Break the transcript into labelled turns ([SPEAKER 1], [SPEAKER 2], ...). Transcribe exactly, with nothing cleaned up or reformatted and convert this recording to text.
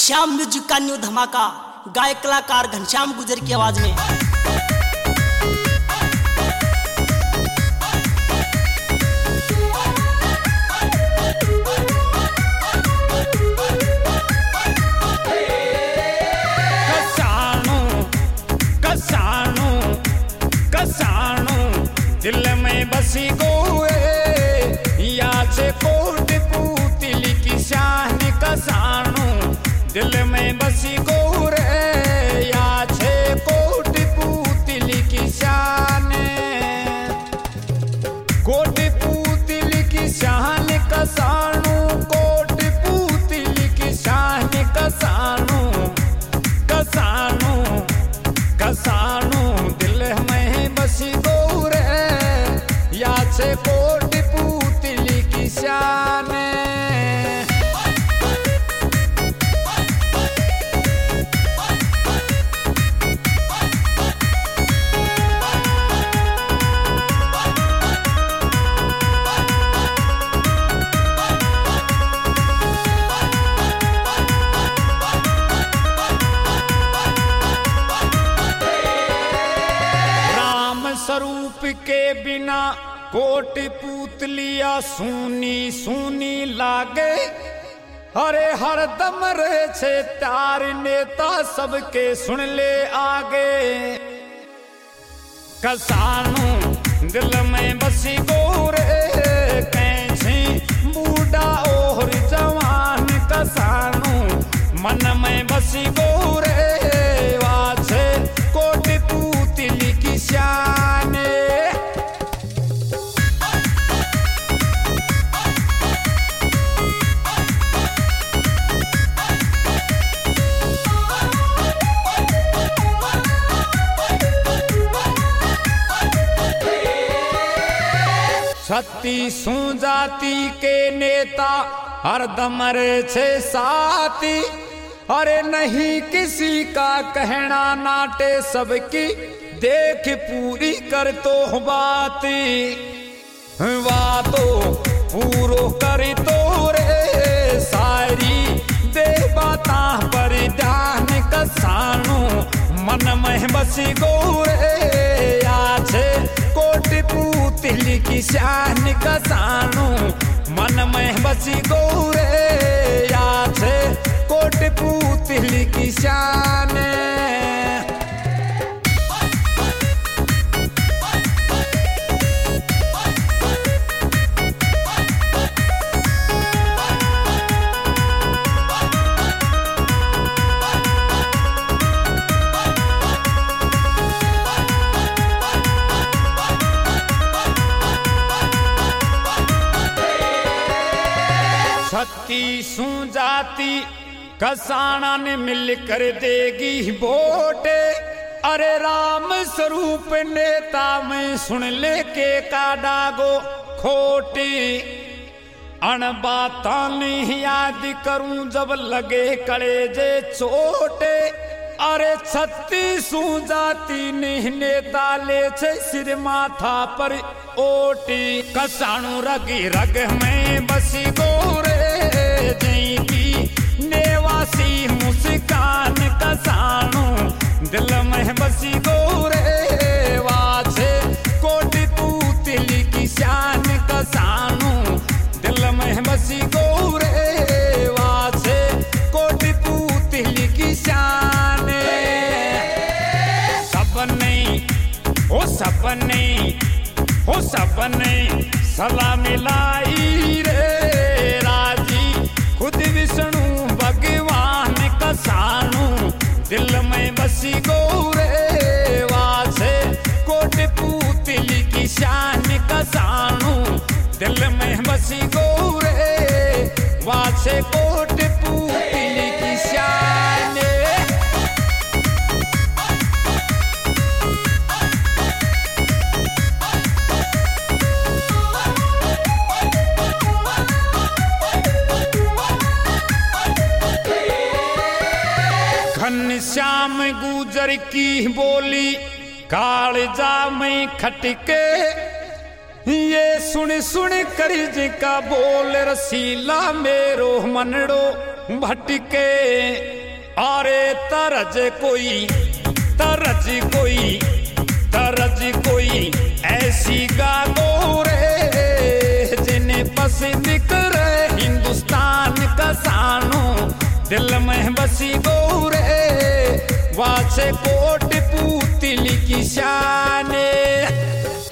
[SPEAKER 1] Shyam music का new धमाका गायक कलाकार घनश्याम गुजर की आवाज में।
[SPEAKER 2] दिल में बसी गोए या से कोट पूतली की शान कसानू दिल में बसी गोरे या से कोट पूतली की शान कोट पूतली की शान कसानू कोट पूतली की शान कसानू कसानू कसानू दिल में बसी गोरे या से कोट पूतली की शान राम स्वरूप के बिना कोट पूतलिया सुनी सुनी लागे। अरे हर दम रहे छे तार नेता सबके सुन ले आगे। कसानू दिल में बसी गोरे कैसे बूढ़ा और जवान कसानू मन में बसी गोरे वाछे कोट पूतली की शान छत्तीसों जाति के नेता हरदम रे छे साथी। अरे नहीं किसी का कहना नाटे सबकी देख पूरी कर तो बाती बातो पूरो कर तो रे सारी दे बाता पर ध्यान कसानू मन में बसी गोरे आछे कोट पूतली की शान कसानू मन में बसी गोरे आछे कोट पूतली की शान छत्तीसों जाति कसाना ने मिलकर देगी वोट। अरे राम स्वरूप नेता में सुन ले के का डागो खोटी अणबाता नहीं याद करूं जब लगे कलेजे चोटे। अरे छत्तीसों जाति ने नेता ले छे सिर माथा पर ओटी। कसाणु रग रग में बसी गोरे जई की नेवासी मुस्कान कसाणु दिल में बसी गोरे वाछे कोट पूतली की शान कसाणु दिल में बसी गोरे वाछे कोट पूतली की शान सपने ओ सपने ओ सपने सलामी लाई रे राजी खुद विष्णु भगवान कसानू दिल में बसी गोरे वाछे कोट पूतली की शान कसानू दिल में बसी गोरे वाछे कोट पूतली की शान घनश्याम गुजर की बोली कालजा में खटके ये सुन सुन कर जिका बोल रसीला मेरो मनड़ो भटके अरे तरज कोई तरज कोई तरज कोई ऐसी गागो रे जिन्हें पसंद करे हिंदुस्तान का सानो दिल में बसी गो रे वाचे कोट पूतली की शाने।